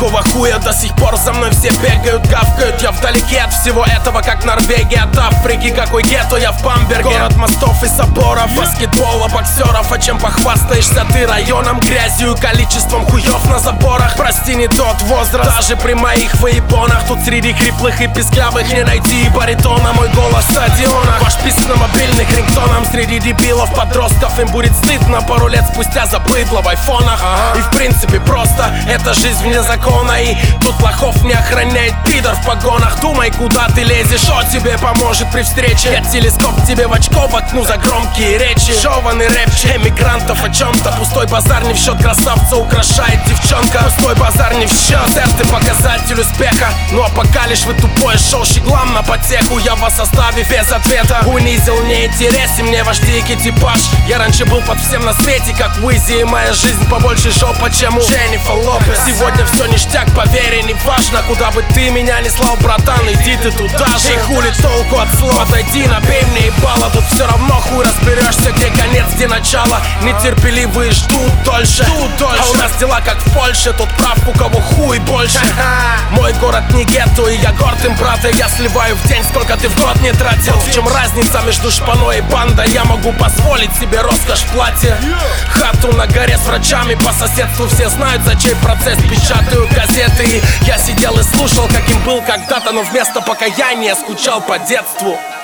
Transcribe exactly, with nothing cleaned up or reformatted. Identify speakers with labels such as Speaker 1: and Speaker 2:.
Speaker 1: какого хуя до сих пор за мной все бегают, гавкают? Я вдалеке от всего этого, как Норвегия от Африки. Какой гетто, я в Бамберге. Город мостов и соборов, баскетбола, боксеров. А чем похвастаешься ты? Районом, грязью, количеством хуев на заборах. Прости, не тот возраст, даже при моих выебонах. Тут среди хриплых и писклявых не найти баритона. Мой голос в стадионах, ваш писк на мобильных рингтоном. Среди дебилов, подростков им будет стыдно пару лет спустя за быдло в айфонах. ага. И в принципе просто, это жизнь вне закона. И тут лохов не охраняет пидор в погонах. Думай, куда ты лезешь, что тебе поможет при встрече. Я телескоп тебе в очко воткну за громкие речи. Жеванный рэпче эмигрантов о чем-то. Пустой базар не в счет, красавца украшает девчонка. Пустой базар не в счет, концерты показатель успеха. Ну а пока лишь вы тупое шоу щеглам на потеху. Я в составе без ответа унизил, не интересен мне ваш дикий типаж. Я раньше был под всем на свете, как Уизи, и моя жизнь побольше жопа, чем у Дженнифер Лопес. Сегодня все ништяк, поверь, и не важно, куда бы ты меня не слал, братан, иди ты туда же. И хули толку от слов, подойди, набей мне ебало. Тут все равно хуй разберешься, где конец, где начало. Нетерпеливые ждут дольше, ждут дольше. А у нас дела как в Польше, тут прав, у кого хуй больше. Мой город не гетто, и я горд им, брат. И я сливаю в день, сколько ты в год не тратил. В чем разница между шпаной и бандой? Я могу позволить себе роскошь в платье. Хату на горе с врачами по соседству. Все знают, за чей процесс печатают газеты. И я сидел и слушал, каким был когда-то, но вместо покаяния скучал по детству.